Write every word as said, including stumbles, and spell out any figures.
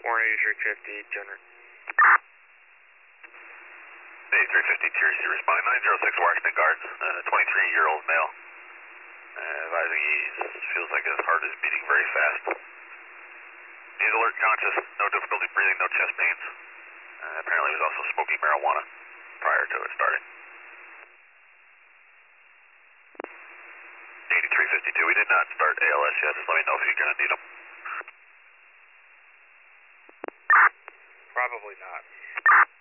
Warren eighty-three fifty, two hundred. eighty-three fifty, Tier C responding, nine zero six Washington Guards, uh, twenty-three-year-old male. Uh, advising he feels like his heart is beating very fast. He's alert, conscious, no difficulty breathing, no chest pains. Uh, apparently he was also smoking marijuana prior to it starting. eighty-three fifty-two, we did not start A L S yet, just let me know if you're going to need them. Probably not.